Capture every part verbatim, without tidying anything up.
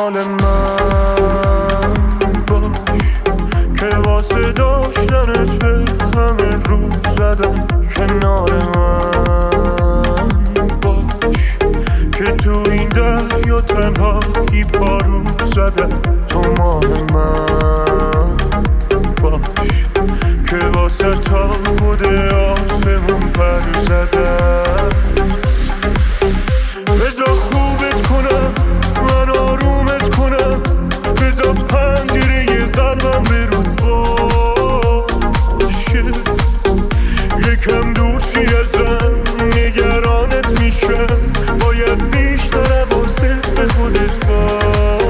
مال من باش که واسه داشتنت به همه رو زدم. کنار من باش که تو این دریا تنهایی پارو زدم. تو مال من باش که واسه تا خود آسمون پر زدم. بذار خوبت کنم من آرومت کنم، بذار پنجره قلبم به رود باشه. یکم دور شی ازم نگرانت میشم، باید بیشتر حواست به خودت باشه.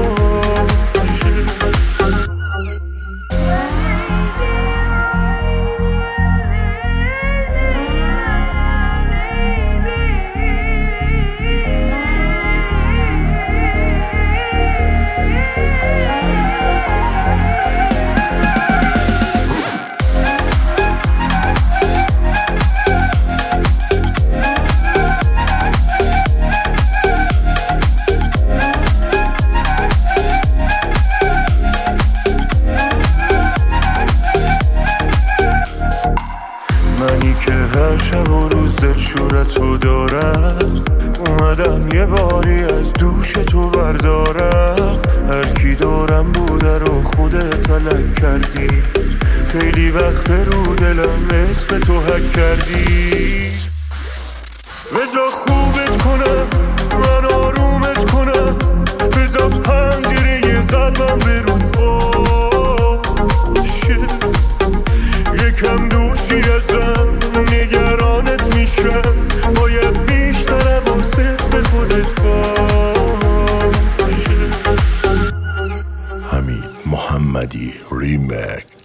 منی که هر شب و روز دلشورتو دارم، اومدم یه باری از دوش تو بردارم. هر کی دارم بوده رو خودت تلک کردی، خیلی وقت رو دلم اسم تو حک کردی. بذار خوبت کنم من آرومت کنم، بذار پنجره قلبم به رود باشه. یکم دور شی ازم نگرانت میشم، باید بیشتر حواست به خودت باشه. حمید محمدی ریمک.